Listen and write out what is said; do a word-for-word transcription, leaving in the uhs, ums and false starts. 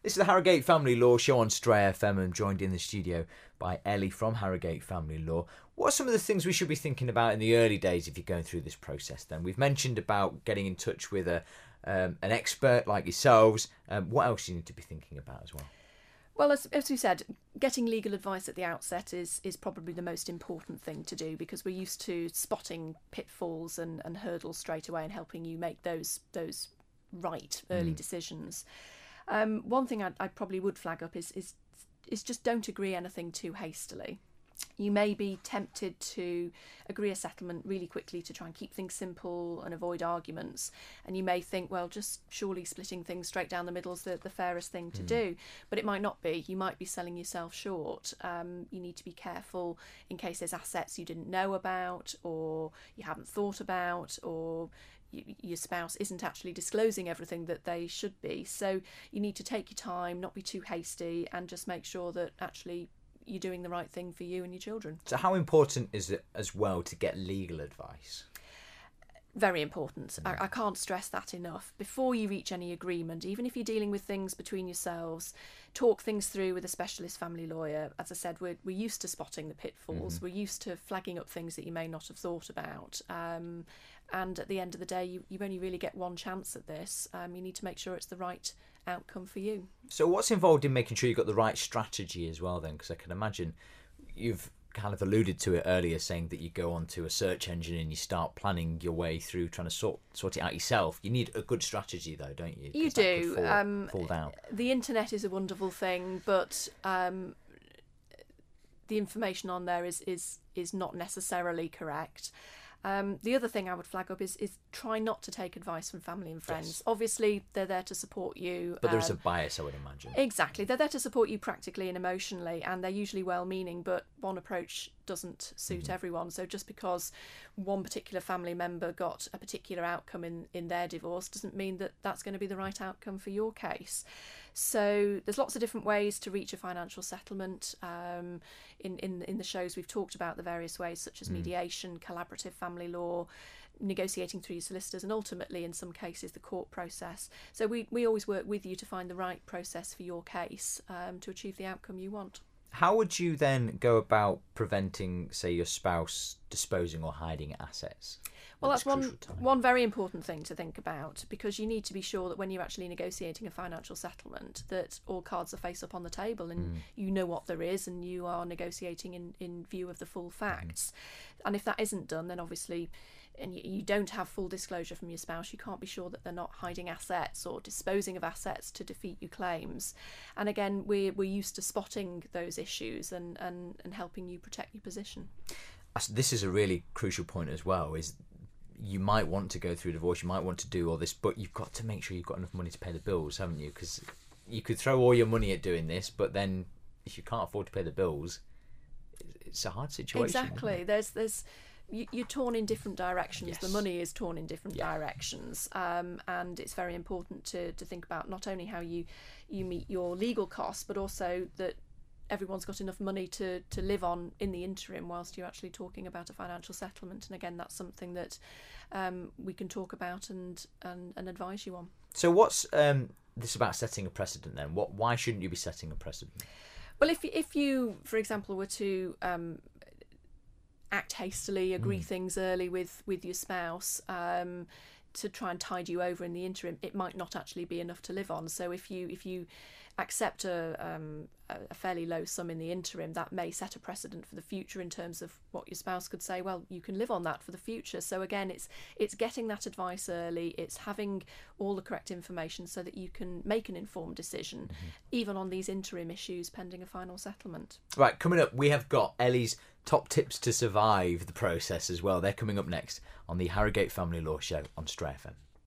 This is the Harrogate Family Law Show on Stray F M. I'm joined in the studio by Ellie from Harrogate Family Law. What are some of the things we should be thinking about in the early days if you're going through this process then? We've mentioned about getting in touch with a um, an expert like yourselves. Um, what else do you need to be thinking about as well? Well, as, as we said, getting legal advice at the outset is is probably the most important thing to do, because we're used to spotting pitfalls and, and hurdles straight away and helping you make those those right early mm. decisions. Um, one thing I, I probably would flag up is, is is just don't agree anything too hastily. You may be tempted to agree a settlement really quickly to try and keep things simple and avoid arguments. And you may think, well, just surely splitting things straight down the middle is the, the fairest thing to mm. do. But it might not be. You might be selling yourself short. Um, you need to be careful in case there's assets you didn't know about or you haven't thought about, or your spouse isn't actually disclosing everything that they should be. So you need to take your time, not be too hasty, and just make sure that actually you're doing the right thing for you and your children. So how important is it as well to get legal advice? Very important. Mm. I, I can't stress that enough. Before you reach any agreement, even if you're dealing with things between yourselves, talk things through with a specialist family lawyer. As I said, we're, we're used to spotting the pitfalls. Mm-hmm. We're used to flagging up things that you may not have thought about. Um, and at the end of the day, you, you only really get one chance at this. Um, you need to make sure it's the right outcome for you. So what's involved in making sure you've got the right strategy as well then? Because I can imagine you've kind of alluded to it earlier, saying that you go onto a search engine and you start planning your way through trying to sort sort it out yourself. You need a good strategy though, don't you? You do. Fall, um, fall down. The internet is a wonderful thing, but um, the information on there is is is not necessarily correct. Um, the other thing I would flag up is, is try not to take advice from family and friends. Yes. Obviously, they're there to support you. But there's um, a bias, I would imagine. Exactly. They're there to support you practically and emotionally, and they're usually well-meaning, but one approach doesn't suit mm-hmm. everyone. So just because one particular family member got a particular outcome in, in their divorce doesn't mean that that's going to be the right outcome for your case. So there's lots of different ways to reach a financial settlement. Um, in, in, in the shows we've talked about the various ways, such as mm. mediation, collaborative family law, negotiating through your solicitors, and ultimately in some cases the court process. So we, we always work with you to find the right process for your case um, to achieve the outcome you want. How would you then go about preventing, say, your spouse disposing or hiding assets? Well, that's one one very important thing to think about, because you need to be sure that when you're actually negotiating a financial settlement, that all cards are face up on the table and mm. you know what there is and you are negotiating in, in view of the full facts. Mm. And if that isn't done, then obviously, and you don't have full disclosure from your spouse, you can't be sure that they're not hiding assets or disposing of assets to defeat your claims. And again, we're, we're used to spotting those issues and, and, and helping you protect your position. This is a really crucial point as well, is you might want to go through a divorce, you might want to do all this, but you've got to make sure you've got enough money to pay the bills, haven't you? Because you could throw all your money at doing this, but then if you can't afford to pay the bills, it's a hard situation. Exactly. There's there's you're torn in different directions. Yes. The money is torn in different yeah. directions, um, and it's very important to to think about not only how you you meet your legal costs, but also that everyone's got enough money to to live on in the interim whilst you're actually talking about a financial settlement. And again, that's something that um, we can talk about and, and and advise you on. So what's um, this about setting a precedent then? What why shouldn't you be setting a precedent? Well, if if you, for example, were to um, act hastily, agree mm. things early with with your spouse um, to try and tide you over in the interim, it might not actually be enough to live on. So if you if you accept a, um, a fairly low sum in the interim, that may set a precedent for the future in terms of what your spouse could say, well, you can live on that for the future. So again, it's it's getting that advice early, it's having all the correct information so that you can make an informed decision, mm-hmm. even on these interim issues pending a final settlement. Right, coming up, we have got Ellie's top tips to survive the process as well. They're coming up next on the Harrogate Family Law Show on Stray F M.